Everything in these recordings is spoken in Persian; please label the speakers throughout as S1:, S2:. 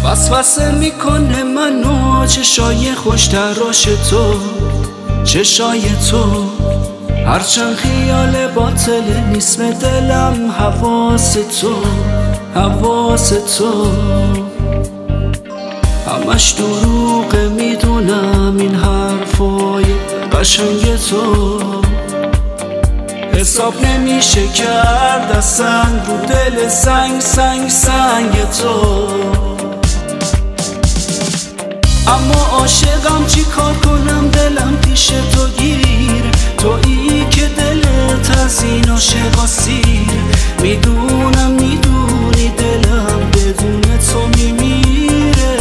S1: وسوسه میکنه منو چشای خوش تراش تو، چشای تو. هرچند خیال باطل نیست به دلم حواس تو، حواس تو. همش دروغه میدونم این حرفای قشنگ تو، حساب نمیشه کرد اصلا رو دل سنگ سنگ سنگ تو. اما عاشقم چی کار کنم دلم پیش تو گیر، تویی که دلت از این عاشقا سیر. میدونم میدونی دلم بدون تو میمیره.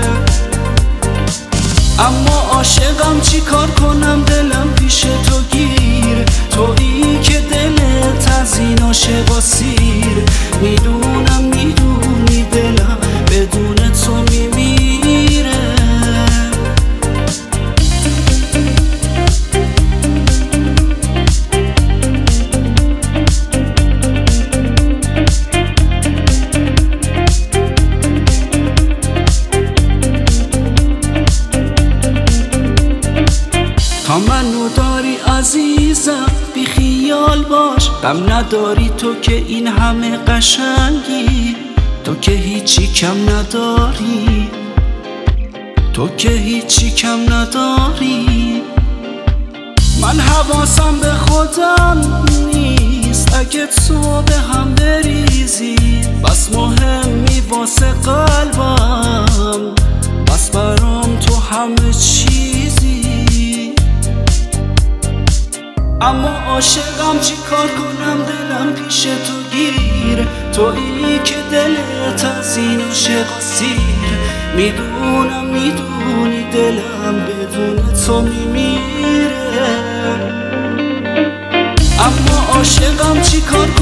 S1: اما عاشقم چی کار کنم دلم پیش تو گیر، تویی که دلت از این عاشقا سیر. میدونم میدونی دلم بدون تو میمیره. تا منو داری عزیزم بی خیال باش، غم نداری تو که این همه قشنگی. تو که هیچی کم نداری، تو که هیچی کم نداری. من حواسم به خودم نیست اگه تو به هم بریزی. بس مهمی واسه قلبم، بس برام تو همه چیزی. اما عاشقم چی کار کنم دلم پیش تو گیر، تویی که دلت از این عاشقا سیر. میدونم میدونی دلم بدون تو میمیره. اما عاشقم چی کار